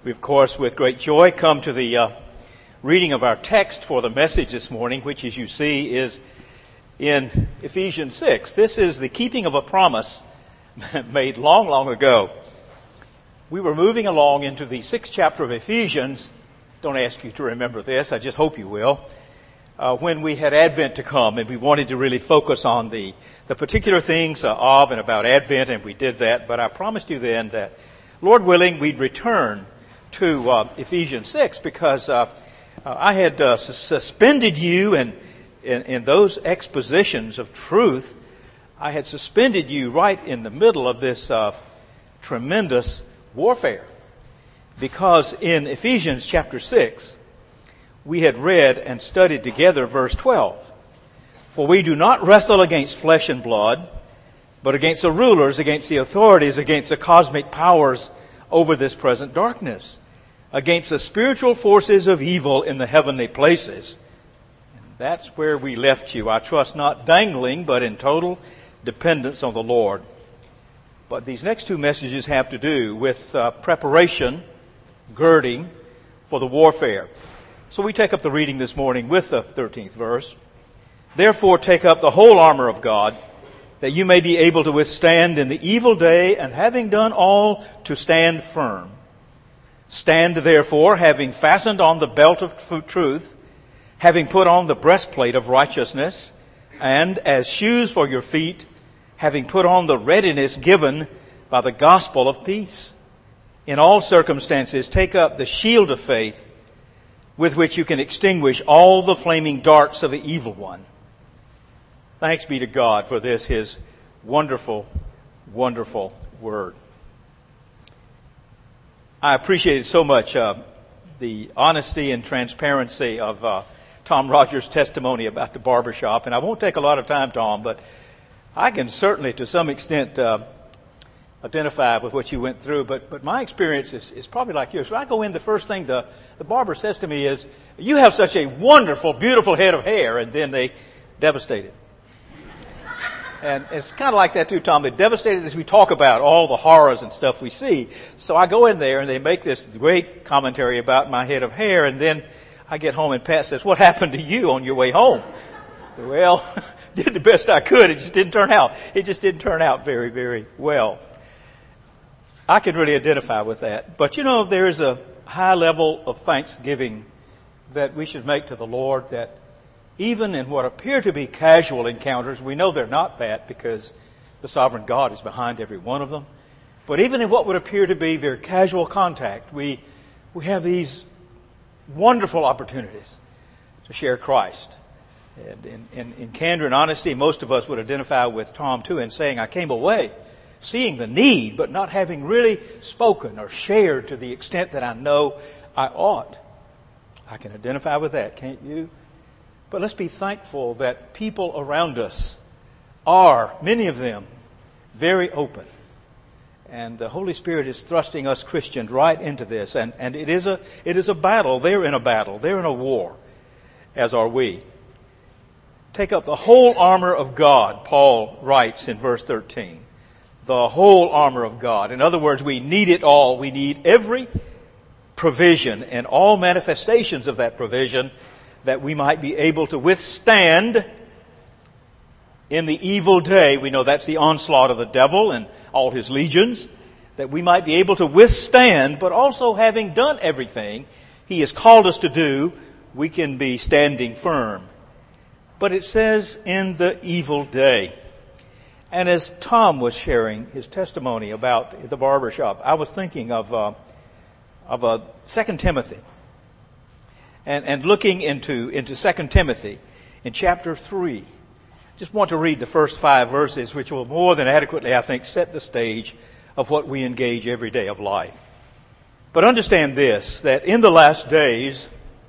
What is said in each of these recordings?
We, of course, with great joy come to the reading of our text for the message this morning, which, as you see, is in Ephesians 6. This is the keeping of a promise made long, long ago. We were moving along into the 6th chapter of Ephesians. Don't ask you to remember this. I just hope you will. When we had Advent to come, and we wanted to really focus on the particular things of and about Advent, and we did that. But I promised you then that, Lord willing, we'd return to Ephesians 6 because I had suspended you in those expositions of truth. I had suspended you right in the middle of this tremendous warfare, because in Ephesians chapter 6 we had read and studied together verse 12. For we do not wrestle against flesh and blood, but against the rulers, against the authorities, against the cosmic powers over this present darkness, against the spiritual forces of evil in the heavenly places. And that's where we left you. I trust not dangling, but in total dependence on the Lord. But these next two messages have to do with preparation, girding for the warfare. So we take up the reading this morning with the 13th verse. Therefore take up the whole armor of God, that you may be able to withstand in the evil day, and having done all, to stand firm. Stand therefore, having fastened on the belt of truth, having put on the breastplate of righteousness, and as shoes for your feet, having put on the readiness given by the gospel of peace. In all circumstances, take up the shield of faith, with which you can extinguish all the flaming darts of the evil one. Thanks be to God for this, His wonderful, wonderful Word. I appreciated so much the honesty and transparency of Tom Rogers' testimony about the barbershop. And I won't take a lot of time, Tom, but I can certainly to some extent identify with what you went through. But my experience is probably like yours. When I go in, the first thing the barber says to me is, "You have such a wonderful, beautiful head of hair," and then they devastate it. And it's kind of like that too, Tom. They're devastated as we talk about all the horrors and stuff we see. So I go in there and they make this great commentary about my head of hair, and then I get home and Pat says, "What happened to you on your way home?" Well, did the best I could. It just didn't turn out. It just didn't turn out very, very well. I can really identify with that. But you know, there is a high level of thanksgiving that we should make to the Lord, that even in what appear to be casual encounters, we know they're not that because the sovereign God is behind every one of them. But even in what would appear to be very casual contact, we have these wonderful opportunities to share Christ. And in candor and honesty, most of us would identify with Tom too in saying, I came away seeing the need, but not having really spoken or shared to the extent that I know I ought. I can identify with that, can't you? But let's be thankful that people around us are, many of them, very open. And the Holy Spirit is thrusting us Christians right into this. And it is a battle. They're in a battle. They're in a war, as are we. Take up the whole armor of God, Paul writes in verse 13. The whole armor of God. In other words, we need it all. We need every provision and all manifestations of that provision, that we might be able to withstand in the evil day. We know that's the onslaught of the devil and all his legions. That we might be able to withstand, but also having done everything He has called us to do, we can be standing firm. But it says in the evil day. And as Tom was sharing his testimony about the barbershop, I was thinking of 2 Timothy. And looking into 2 Timothy in chapter 3. Just want to read the first 5 verses, which will more than adequately, I think, set the stage of what we engage every day of life. But understand this, that in the last days,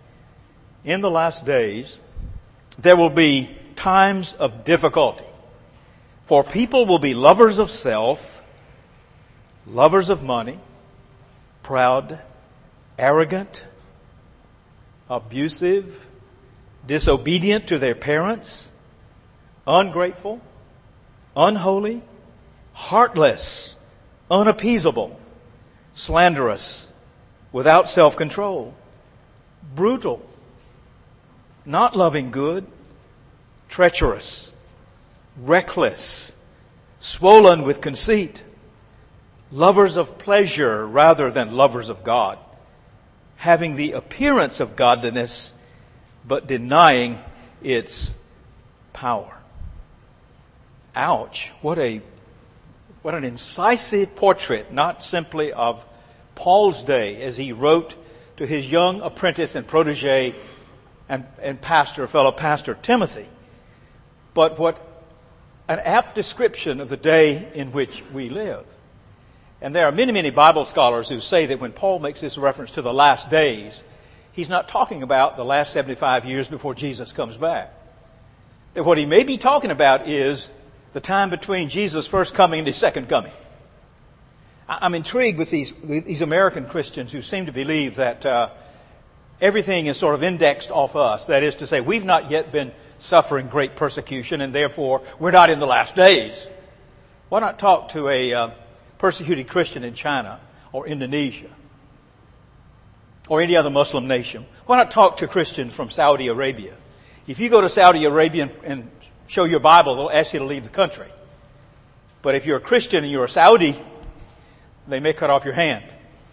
there will be times of difficulty. For people will be lovers of self, lovers of money, proud, arrogant, abusive, disobedient to their parents, ungrateful, unholy, heartless, unappeasable, slanderous, without self-control, brutal, not loving good, treacherous, reckless, swollen with conceit, lovers of pleasure rather than lovers of God, having the appearance of godliness but denying its power. Ouch. What an incisive portrait, not simply of Paul's day as he wrote to his young apprentice and protege and fellow pastor Timothy, but what an apt description of the day in which we live. And there are many, many Bible scholars who say that when Paul makes this reference to the last days, he's not talking about the last 75 years before Jesus comes back. That what he may be talking about is the time between Jesus' first coming and his second coming. I'm intrigued with these American Christians who seem to believe that everything is sort of indexed off us. That is to say, we've not yet been suffering great persecution and therefore we're not in the last days. Why not talk to a persecuted Christian in China or Indonesia or any other Muslim nation? Why not talk to Christians from Saudi Arabia? If you go to Saudi Arabia and show your Bible, they'll ask you to leave the country. But if you're a Christian and you're a Saudi, they may cut off your hand.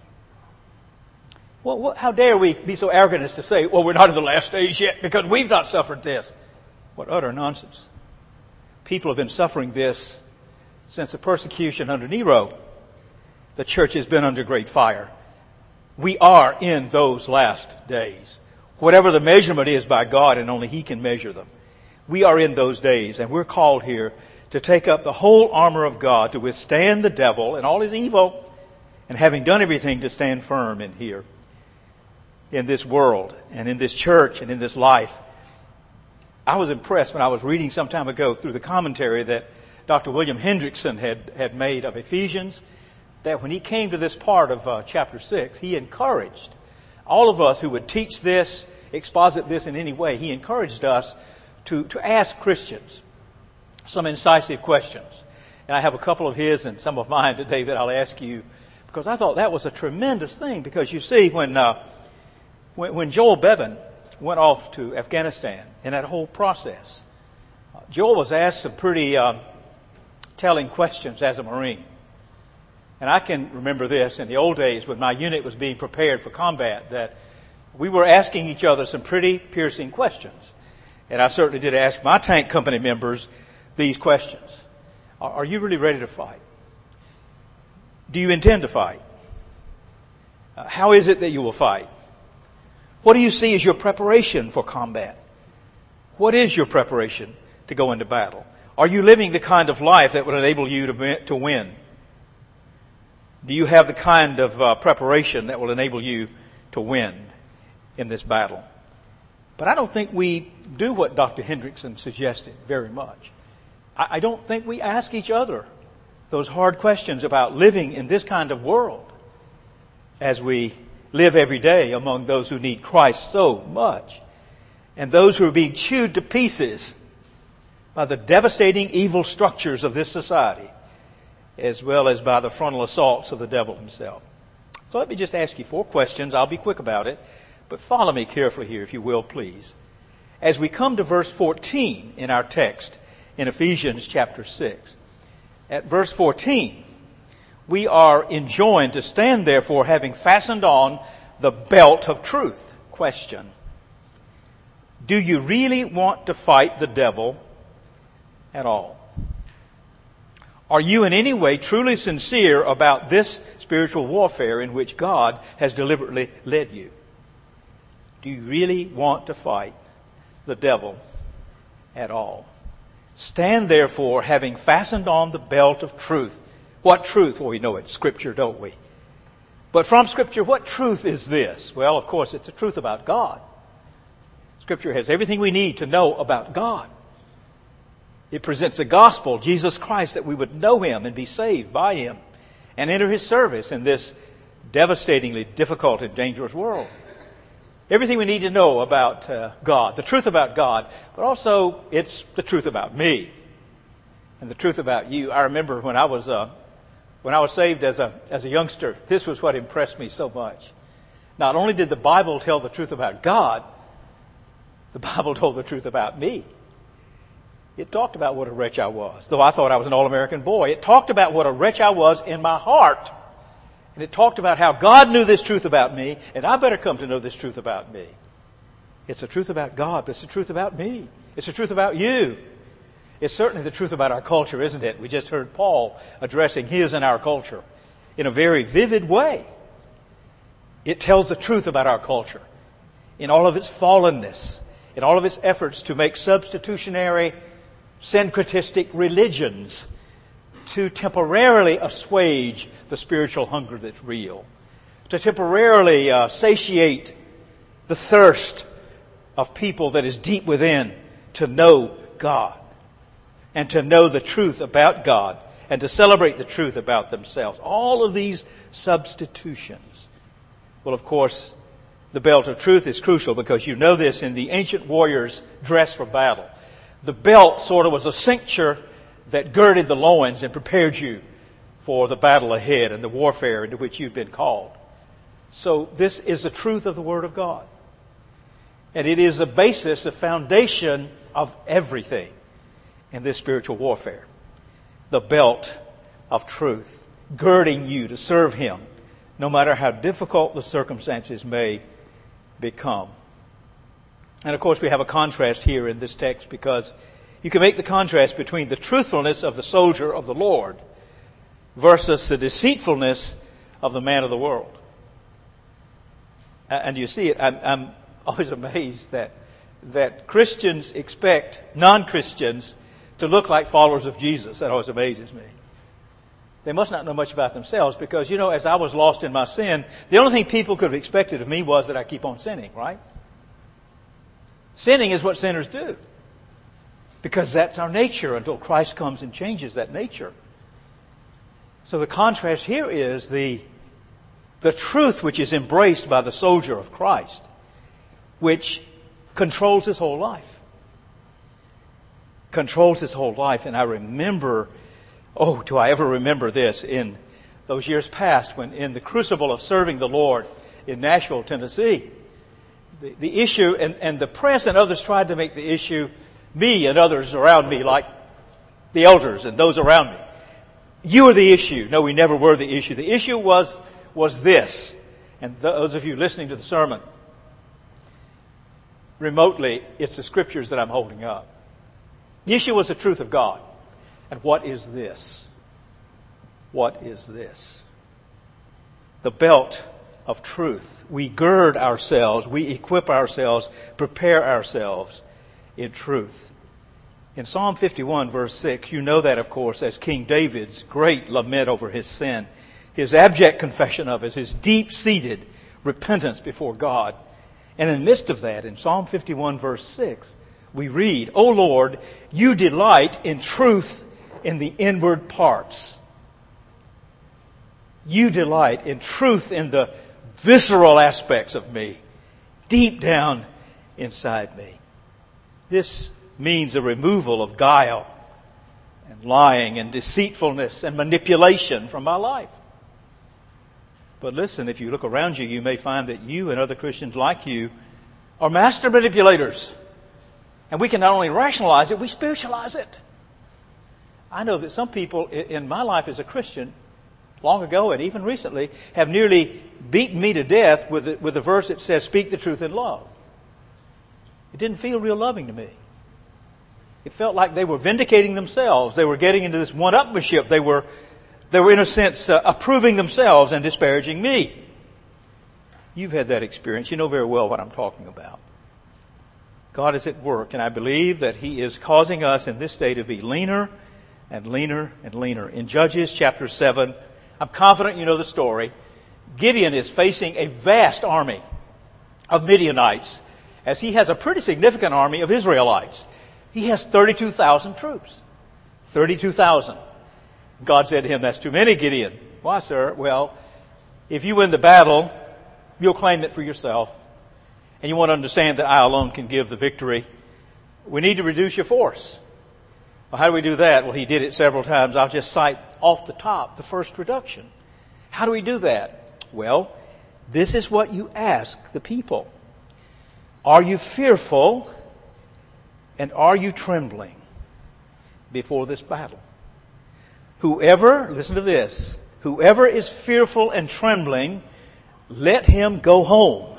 Well, how dare we be so arrogant as to say, well, we're not in the last days yet because we've not suffered this. What utter nonsense. People have been suffering this since the persecution under Nero. The church has been under great fire. We are in those last days. Whatever the measurement is by God, and only He can measure them. We are in those days, and we're called here to take up the whole armor of God to withstand the devil and all his evil, and having done everything to stand firm in here, in this world, and in this church, and in this life. I was impressed when I was reading some time ago through the commentary that Dr. William Hendrickson had made of Ephesians, that when he came to this part of chapter 6, he encouraged all of us who would teach this, exposit this in any way. He encouraged us to ask Christians some incisive questions. And I have a couple of his and some of mine today that I'll ask you, because I thought that was a tremendous thing. Because you see, when Joel Bevan went off to Afghanistan in that whole process, Joel was asked some pretty telling questions as a Marine. And I can remember this in the old days when my unit was being prepared for combat, that we were asking each other some pretty piercing questions. And I certainly did ask my tank company members these questions. Are you really ready to fight? Do you intend to fight? How is it that you will fight? What do you see as your preparation for combat? What is your preparation to go into battle? Are you living the kind of life that would enable you to win? Do you have the kind of preparation that will enable you to win in this battle? But I don't think we do what Dr. Hendrickson suggested very much. I don't think we ask each other those hard questions about living in this kind of world as we live every day among those who need Christ so much, and those who are being chewed to pieces by the devastating evil structures of this society, as well as by the frontal assaults of the devil himself. So let me just ask you 4 questions. I'll be quick about it, but follow me carefully here, if you will, please. As we come to verse 14 in our text in Ephesians chapter 6, at verse 14, we are enjoined to stand, therefore, having fastened on the belt of truth. Question: do you really want to fight the devil at all? Are you in any way truly sincere about this spiritual warfare in which God has deliberately led you? Do you really want to fight the devil at all? Stand therefore, having fastened on the belt of truth. What truth? Well, we know it. Scripture, don't we? But from Scripture, what truth is this? Well, of course, it's a truth about God. Scripture has everything we need to know about God. It presents the gospel, Jesus Christ, that we would know Him and be saved by Him and enter His service in this devastatingly difficult and dangerous world. Everything we need to know about God, the truth about God, but also it's the truth about me and the truth about you. I remember when I was saved as a youngster, this was what impressed me so much. Not only did the Bible tell the truth about God, the Bible told the truth about me. It talked about what a wretch I was, though I thought I was an all-American boy. It talked about what a wretch I was in my heart. And it talked about how God knew this truth about me, and I better come to know this truth about me. It's the truth about God, but it's the truth about me. It's the truth about you. It's certainly the truth about our culture, isn't it? We just heard Paul addressing his and our culture in a very vivid way. It tells the truth about our culture in all of its fallenness, in all of its efforts to make substitutionary, syncretistic religions to temporarily assuage the spiritual hunger that's real, to temporarily satiate the thirst of people that is deep within to know God and to know the truth about God and to celebrate the truth about themselves. All of these substitutions. Well, of course, the belt of truth is crucial because you know this in the ancient warrior's dress for battle. The belt sort of was a cincture that girded the loins and prepared you for the battle ahead and the warfare into which you've been called. So this is the truth of the Word of God. And it is the basis, the foundation of everything in this spiritual warfare. The belt of truth, girding you to serve Him, no matter how difficult the circumstances may become. And of course we have a contrast here in this text because you can make the contrast between the truthfulness of the soldier of the Lord versus the deceitfulness of the man of the world. And you see it, I'm always amazed that Christians expect non-Christians to look like followers of Jesus. That always amazes me. They must not know much about themselves because, you know, as I was lost in my sin, the only thing people could have expected of me was that I keep on sinning, right? Sinning is what sinners do. Because that's our nature until Christ comes and changes that nature. So the contrast here is the truth which is embraced by the soldier of Christ, which controls his whole life. Controls his whole life. And I remember, oh, do I ever remember this, in those years past when in the crucible of serving the Lord in Nashville, Tennessee, the issue, and the press and others tried to make the issue, me and others around me, like the elders and those around me, you are the issue. No, we never were the issue. The issue was this. And those of you listening to the sermon remotely, it's the scriptures that I'm holding up. The issue was the truth of God. And what is this? What is this? The belt of truth. We gird ourselves, we equip ourselves, prepare ourselves in truth. In Psalm 51 verse 6, you know that of course as King David's great lament over his sin, his abject confession of it, his deep-seated repentance before God. And in the midst of that, in Psalm 51 verse 6, we read, O Lord, you delight in truth in the inward parts. You delight in truth in the visceral aspects of me, deep down inside me. This means a removal of guile and lying and deceitfulness and manipulation from my life. But listen, if you look around you, you may find that you and other Christians like you are master manipulators. And we can not only rationalize it, we spiritualize it. I know that some people in my life as a Christian, long ago and even recently, have nearly beaten me to death with a verse that says, speak the truth in love. It didn't feel real loving to me. It felt like they were vindicating themselves. They were getting into this one-upmanship. They were in a sense approving themselves and disparaging me. You've had that experience. You know very well what I'm talking about. God is at work, and I believe that He is causing us in this day to be leaner and leaner and leaner. In Judges chapter 7, I'm confident you know the story. Gideon is facing a vast army of Midianites as he has a pretty significant army of Israelites. He has 32,000 troops. 32,000. God said to him, that's too many, Gideon. Why, sir? Well, if you win the battle, you'll claim it for yourself. And you want to understand that I alone can give the victory. We need to reduce your force. Well, how do we do that? Well, he did it several times. I'll just cite off the top the first reduction. How do we do that? Well, this is what you ask the people. Are you fearful and are you trembling before this battle? Whoever, listen to this, whoever is fearful and trembling, let him go home.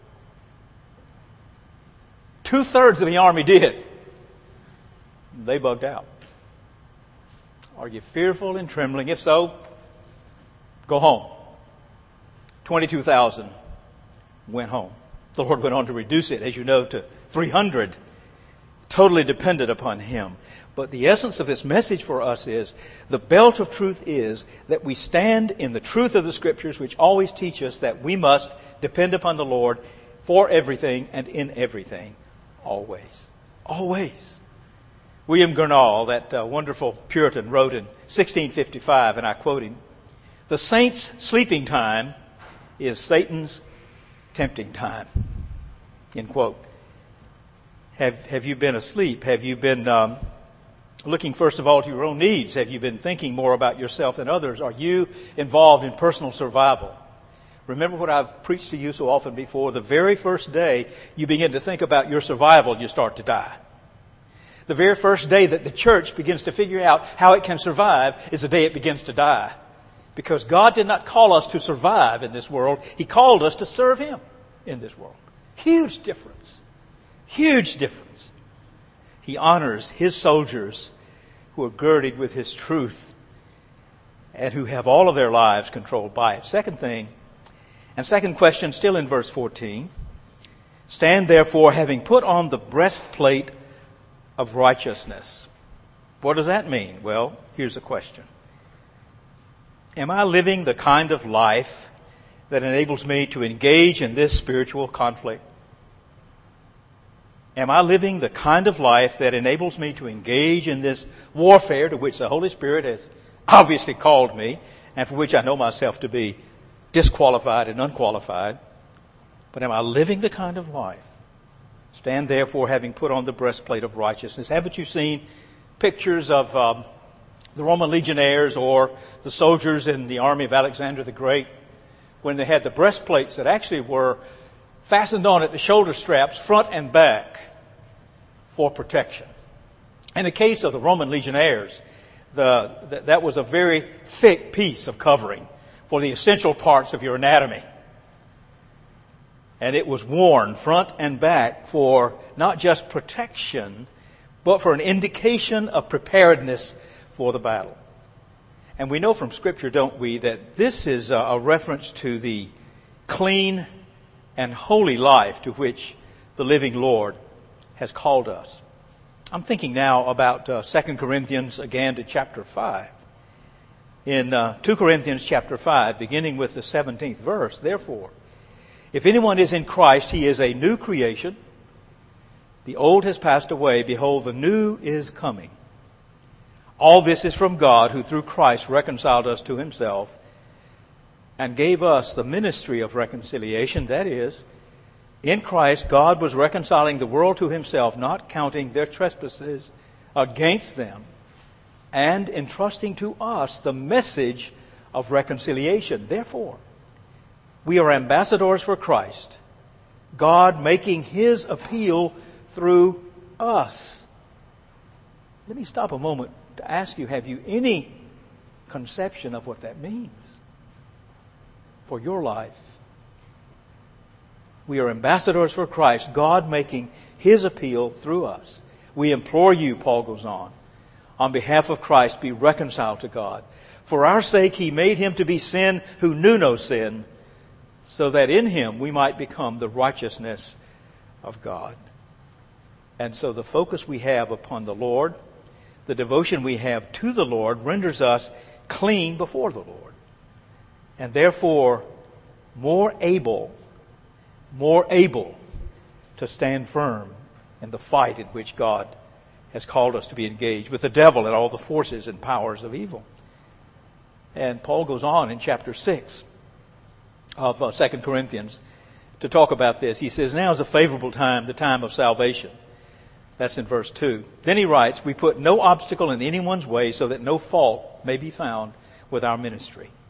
2/3 of the army did. They bugged out. Are you fearful and trembling? If so, go home. 22,000 went home. The Lord went on to reduce it, as you know, to 300, totally dependent upon Him. But the essence of this message for us is, the belt of truth is that we stand in the truth of the Scriptures, which always teach us that we must depend upon the Lord for everything and in everything, always. Always. William Gurnall, that wonderful Puritan, wrote in 1655, and I quote him, "The saint's sleeping time is Satan's tempting time." End quote. Have you been asleep? Have you been looking first of all to your own needs? Have you been thinking more about yourself than others? Are you involved in personal survival? Remember what I've preached to you so often before. The very first day you begin to think about your survival, you start to die. The very first day that the church begins to figure out how it can survive is the day it begins to die. Because God did not call us to survive in this world. He called us to serve Him in this world. Huge difference. Huge difference. He honors His soldiers who are girded with His truth and who have all of their lives controlled by it. Second thing, and second question, still in verse 14. Stand therefore, having put on the breastplate of righteousness. What does that mean? Well, here's the question. Am I living the kind of life that enables me to engage in this spiritual conflict? Am I living the kind of life that enables me to engage in this warfare to which the Holy Spirit has obviously called me and for which I know myself to be disqualified and unqualified? But am I living the kind of life? Stand therefore, having put on the breastplate of righteousness. Haven't you seen pictures of the Roman legionnaires or the soldiers in the army of Alexander the Great, when they had the breastplates that actually were fastened on at the shoulder straps, front and back, for protection? In the case of the Roman legionnaires, that was a very thick piece of covering for the essential parts of your anatomy. And it was worn front and back for not just protection, but for an indication of preparedness for the battle. And we know from Scripture, don't we, that this is a reference to the clean and holy life to which the living Lord has called us. I'm thinking now about 2 Corinthians, again to chapter 5. In 2 Corinthians chapter 5, beginning with the 17th verse, therefore, if anyone is in Christ, he is a new creation. The old has passed away. Behold, the new is coming. All this is from God, who through Christ reconciled us to Himself and gave us the ministry of reconciliation. That is, in Christ, God was reconciling the world to Himself, not counting their trespasses against them, and entrusting to us the message of reconciliation. Therefore, we are ambassadors for Christ, God making His appeal through us. Let me stop a moment to ask you, have you any conception of what that means for your life? We are ambassadors for Christ, God making His appeal through us. We implore you, Paul goes on behalf of Christ, be reconciled to God. For our sake He made Him to be sin who knew no sin, so that in Him we might become the righteousness of God. And so the focus we have upon the Lord, the devotion we have to the Lord, renders us clean before the Lord. And therefore more able to stand firm in the fight in which God has called us to be engaged with the devil and all the forces and powers of evil. And Paul goes on in chapter 6 of 2 Corinthians to talk about this. He says, now is a favorable time, the time of salvation. That's in verse 2. Then he writes, we put no obstacle in anyone's way so that no fault may be found with our ministry.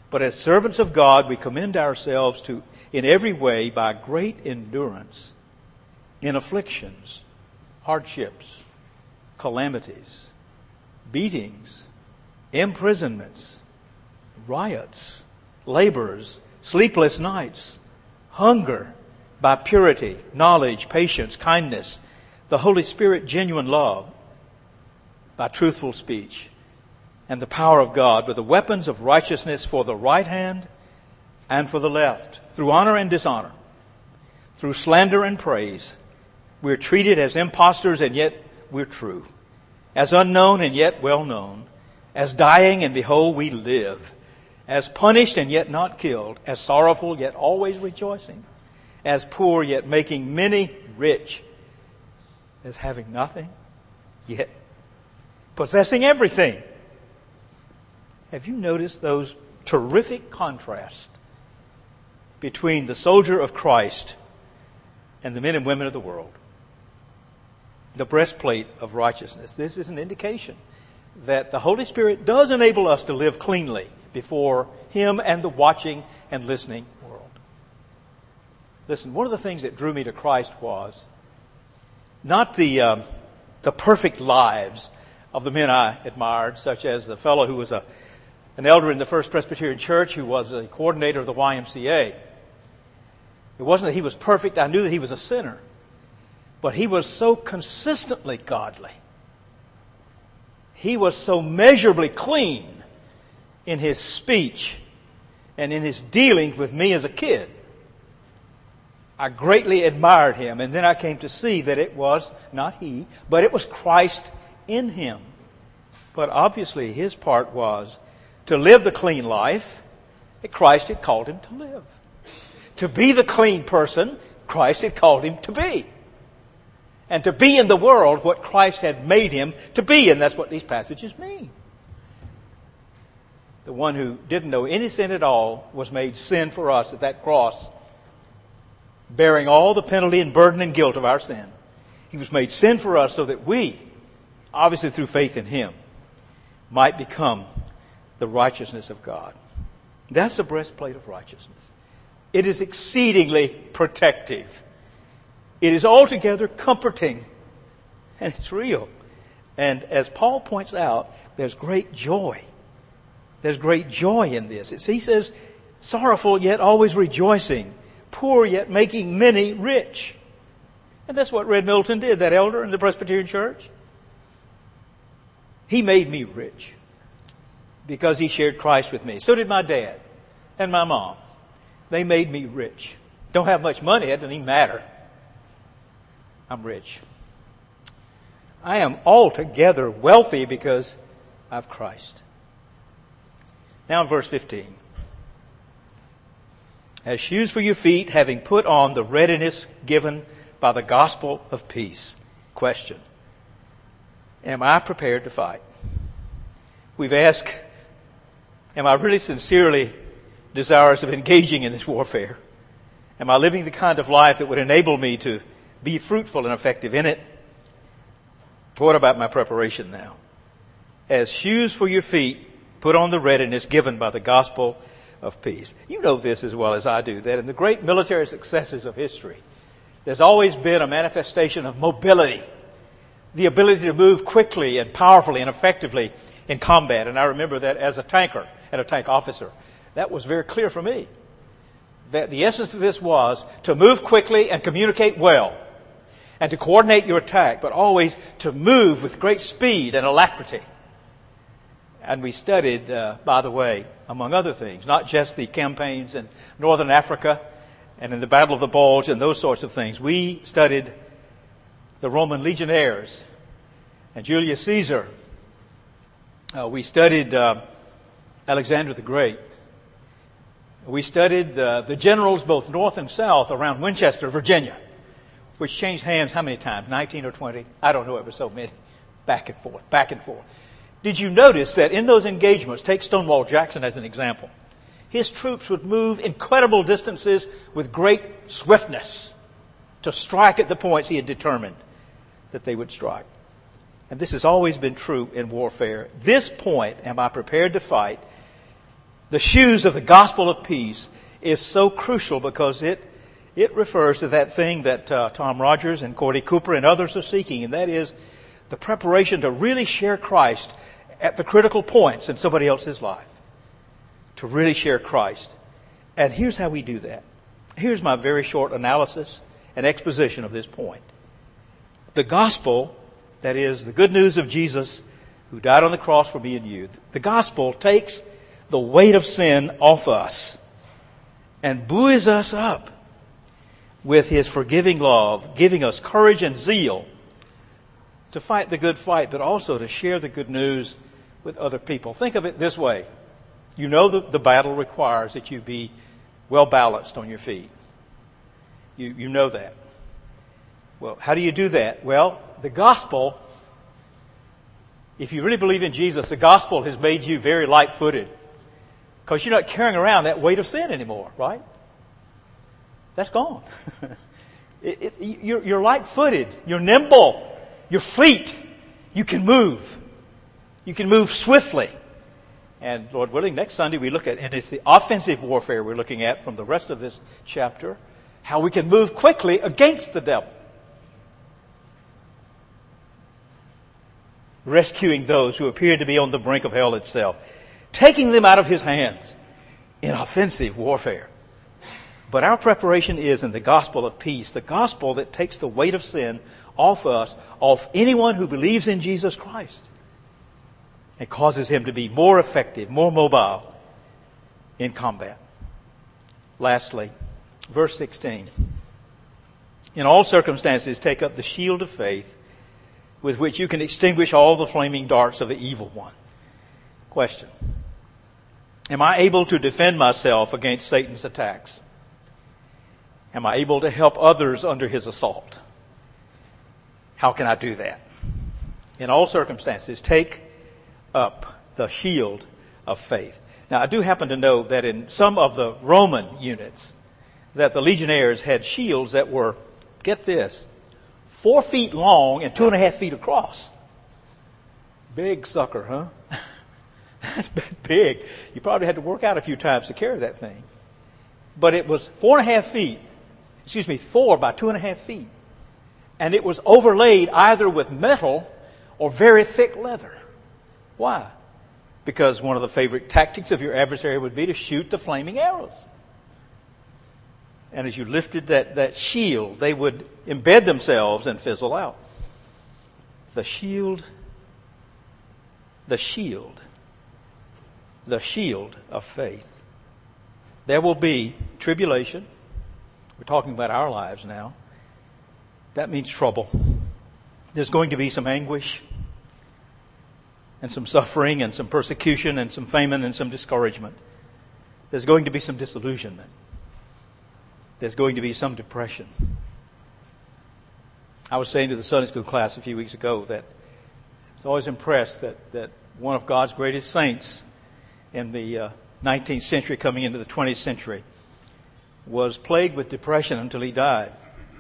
But as servants of God, we commend ourselves to, in every way, by great endurance, in afflictions, hardships, calamities, beatings, imprisonments, riots, labors, sleepless nights, hunger, by purity, knowledge, patience, kindness, the Holy Spirit, genuine love, by truthful speech, and the power of God, with the weapons of righteousness for the right hand and for the left, through honor and dishonor, through slander and praise. We're treated as impostors and yet we're true, as unknown and yet well known, as dying and behold we live, as punished and yet not killed, as sorrowful yet always rejoicing, as poor yet making many rich, as having nothing yet possessing everything. Have you noticed those terrific contrasts between the soldier of Christ and the men and women of the world? The breastplate of righteousness. This is an indication that the Holy Spirit does enable us to live cleanly before Him and the watching and listening world. Listen, one of the things that drew me to Christ was not the perfect lives of the men I admired, such as the fellow who was an elder in the First Presbyterian Church who was a coordinator of the YMCA. It wasn't that he was perfect. I knew that he was a sinner. But he was so consistently godly. He was so measurably clean in his speech and in his dealings with me as a kid. I greatly admired him. And then I came to see that it was not he, but it was Christ in him. But obviously his part was to live the clean life that Christ had called him to live. To be the clean person Christ had called him to be. And to be in the world what Christ had made him to be. And that's what these passages mean. The one who didn't know any sin at all was made sin for us at that cross, bearing all the penalty and burden and guilt of our sin. He was made sin for us so that we, obviously through faith in Him, might become the righteousness of God. That's the breastplate of righteousness. It is exceedingly protective. It is altogether comforting. And it's real. And as Paul points out, there's great joy. There's great joy in this. He says, sorrowful yet always rejoicing, poor yet making many rich. And that's what Red Middleton did, that elder in the Presbyterian Church. He made me rich because he shared Christ with me. So did my dad and my mom. They made me rich. Don't have much money, it doesn't even matter. I'm rich. I am altogether wealthy because I have Christ. Now in verse 15. As shoes for your feet, having put on the readiness given by the gospel of peace. Question. Am I prepared to fight? We've asked, am I really sincerely desirous of engaging in this warfare? Am I living the kind of life that would enable me to be fruitful and effective in it? What about my preparation now? As shoes for your feet, put on the readiness given by the gospel of peace. You know this as well as I do, that in the great military successes of history, there's always been a manifestation of mobility, the ability to move quickly and powerfully and effectively in combat. And I remember that as a tanker and a tank officer, that was very clear for me. That the essence of this was to move quickly and communicate well and to coordinate your attack, but always to move with great speed and alacrity. And we studied, by the way, among other things, not just the campaigns in northern Africa and in the Battle of the Bulge and those sorts of things. We studied the Roman legionnaires and Julius Caesar. We studied Alexander the Great. We studied the generals both north and south around Winchester, Virginia, which changed hands how many times? 19 or 20? I don't know. It was so many. Back and forth, back and forth. Did you notice that in those engagements, take Stonewall Jackson as an example, his troops would move incredible distances with great swiftness to strike at the points he had determined that they would strike. And this has always been true in warfare. This point, am I prepared to fight, The shoes of the gospel of peace is so crucial because it refers to that thing that Tom Rogers and Cordy Cooper and others are seeking, and that is the preparation to really share Christ at the critical points in somebody else's life. To really share Christ. And here's how we do that. Here's my very short analysis and exposition of this point. The gospel, that is, the good news of Jesus who died on the cross for me and you, the gospel takes the weight of sin off us and buoys us up with His forgiving love, giving us courage and zeal to fight the good fight, but also to share the good news with other people. Think of it this way. You know the battle requires that you be well balanced on your feet. You know that. Well, how do you do that? Well, the gospel, if you really believe in Jesus, the gospel has made you very light-footed. Because you're not carrying around that weight of sin anymore, right? That's gone. You're light-footed. You're nimble. You're fleet. You can move. You can move swiftly. And Lord willing, next Sunday we look at, and it's the offensive warfare we're looking at from the rest of this chapter, how we can move quickly against the devil. Rescuing those who appear to be on the brink of hell itself. Taking them out of His hands in offensive warfare. But our preparation is in the gospel of peace, the gospel that takes the weight of sin off us, off anyone who believes in Jesus Christ. It causes him to be more effective, more mobile in combat. Lastly, verse 16. In all circumstances, take up the shield of faith with which you can extinguish all the flaming darts of the evil one. Question. Am I able to defend myself against Satan's attacks? Am I able to help others under his assault? How can I do that? In all circumstances, take up the shield of faith. Now, I do happen to know that in some of the Roman units, that the legionnaires had shields that were, get this, 4 feet long and 2.5 feet across. Big sucker, huh? That's big. You probably had to work out a few times to carry that thing. But it was 4 by 2.5 feet. And it was overlaid either with metal or very thick leather. Why? Because one of the favorite tactics of your adversary would be to shoot the flaming arrows. And as you lifted that shield, they would embed themselves and fizzle out. The shield of faith. There will be tribulation. We're talking about our lives now. That means trouble. There's going to be some anguish and some suffering and some persecution and some famine and some discouragement. There's going to be some disillusionment. There's going to be some depression. I was saying to the Sunday school class a few weeks ago that I was always impressed that one of God's greatest saints in the 19th century coming into the 20th century was plagued with depression until he died.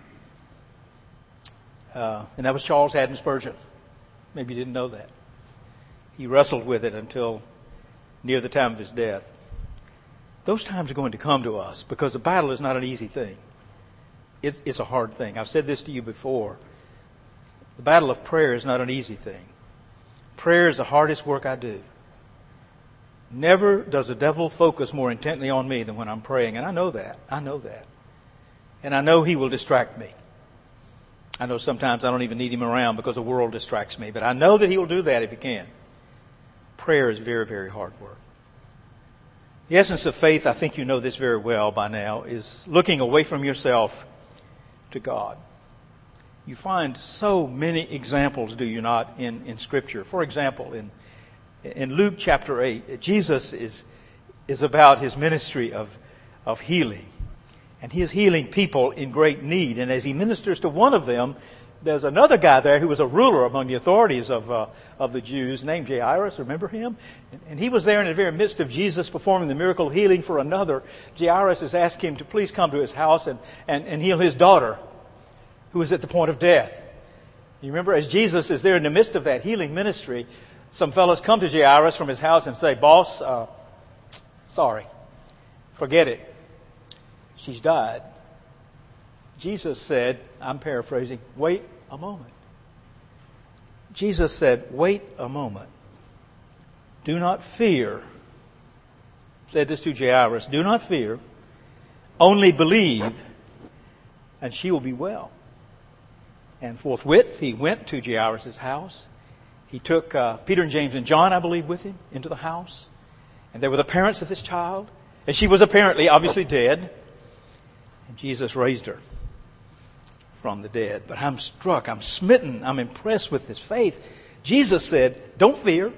And that was Charles Haddon Spurgeon. Maybe you didn't know that. He wrestled with it until near the time of his death. Those times are going to come to us because the battle is not an easy thing. It's a hard thing. I've said this to you before. The battle of prayer is not an easy thing. Prayer is the hardest work I do. Never does the devil focus more intently on me than when I'm praying. And I know that. And I know he will distract me. I know sometimes I don't even need him around because the world distracts me. But I know that he will do that if he can. Prayer is very, very hard work. The essence of faith, I think you know this very well by now, is looking away from yourself to God. You find so many examples, do you not, in Scripture. For example, in Luke chapter 8, Jesus is about his ministry of healing. And he is healing people in great need. And as he ministers to one of them, there's another guy there who was a ruler among the authorities of the Jews named Jairus. Remember him? And he was there in the very midst of Jesus performing the miracle of healing for another. Jairus has asked him to please come to his house and heal his daughter, who is at the point of death. You remember, as Jesus is there in the midst of that healing ministry, some fellows come to Jairus from his house and say, "Boss, Sorry. Forget it. She's died. Jesus said, I'm paraphrasing, wait a moment. Jesus said, wait a moment. Do not fear. Said this to Jairus, do not fear. Only believe, and she will be well. And forthwith, he went to Jairus' house. He took Peter and James and John, I believe, with him into the house. And they were the parents of this child. And she was apparently, obviously dead. And Jesus raised her from the dead. But I'm struck, I'm smitten, I'm impressed with his faith. Jesus said, don't fear.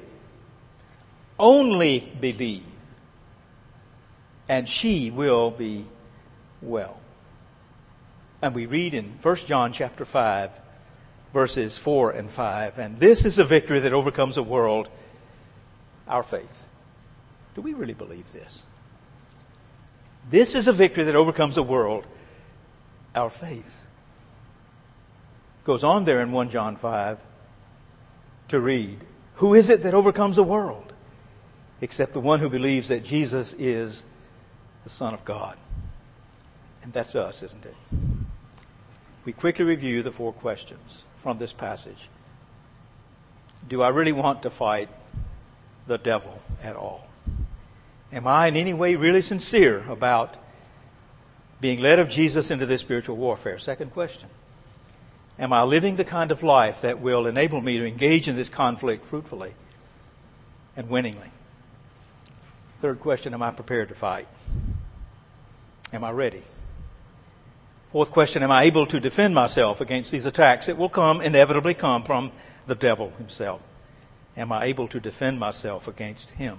Only believe. And she will be well. And we read in 1 John chapter 5, verses 4 and 5. And this is a victory that overcomes the world, our faith. Do we really believe this? This is a victory that overcomes the world, our faith. Goes on there in 1 John 5 to read, who is it that overcomes the world? Except the one who believes that Jesus is the Son of God. And that's us, isn't it? We quickly review the 4 questions from this passage. Do I really want to fight the devil at all? Am I in any way really sincere about being led of Jesus into this spiritual warfare? Second question. Am I living the kind of life that will enable me to engage in this conflict fruitfully and winningly? Third question, am I prepared to fight? Am I ready? Fourth question, am I able to defend myself against these attacks that will inevitably come from the devil himself? Am I able to defend myself against him?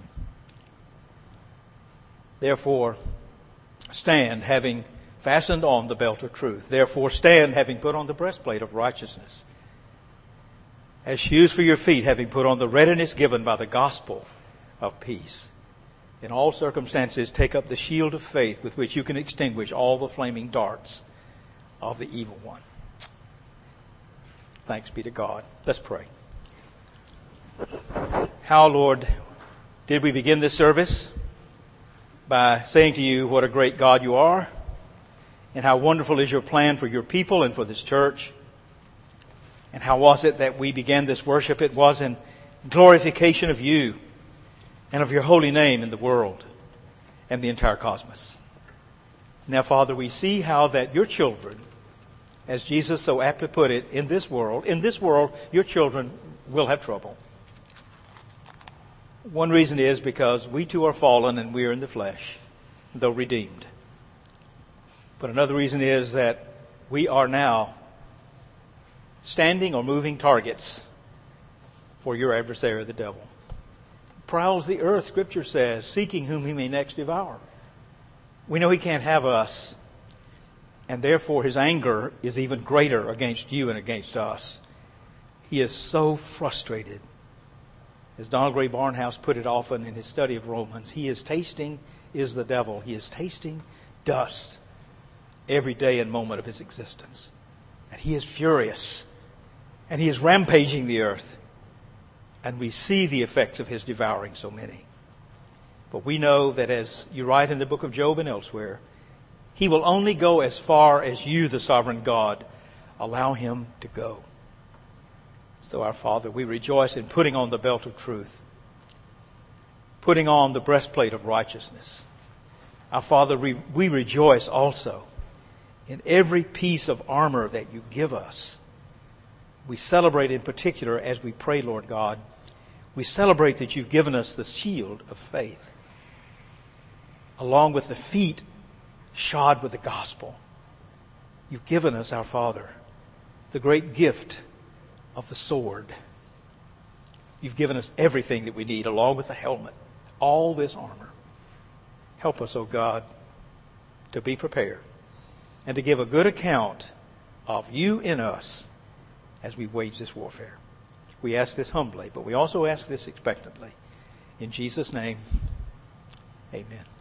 Therefore, stand having fastened on the belt of truth. Therefore, stand having put on the breastplate of righteousness. As shoes for your feet, having put on the readiness given by the gospel of peace. In all circumstances, take up the shield of faith with which you can extinguish all the flaming darts of the evil one. Thanks be to God. Let's pray. How, Lord, did we begin this service? By saying to you what a great God you are, and how wonderful is your plan for your people and for this church. And how was it that we began this worship? It was in glorification of you and of your holy name in the world and the entire cosmos. Now, Father, we see how that your children, as Jesus so aptly put it, in this world, your children will have trouble. One reason is because we too are fallen and we are in the flesh, though redeemed. But another reason is that we are now standing or moving targets for your adversary, the devil. Prowls the earth, Scripture says, seeking whom he may next devour. We know he can't have us, and therefore his anger is even greater against you and against us. He is so frustrated. As Donald Gray Barnhouse put it often in his study of Romans, he is tasting is the devil. He is tasting dust every day and moment of his existence. And he is furious. And he is rampaging the earth. And we see the effects of his devouring so many. But we know that, as you write in the book of Job and elsewhere, he will only go as far as you, the sovereign God, allow him to go. So, our Father, we rejoice in putting on the belt of truth, putting on the breastplate of righteousness. Our Father, we rejoice also in every piece of armor that you give us. We celebrate in particular as we pray, Lord God, we celebrate that you've given us the shield of faith, along with the feet shod with the gospel. You've given us, our Father, the great gift of the sword. You've given us everything that we need, along with the helmet, all this armor. Help us, O God, to be prepared and to give a good account of you in us as we wage this warfare. We ask this humbly, but we also ask this expectantly. In Jesus' name, amen.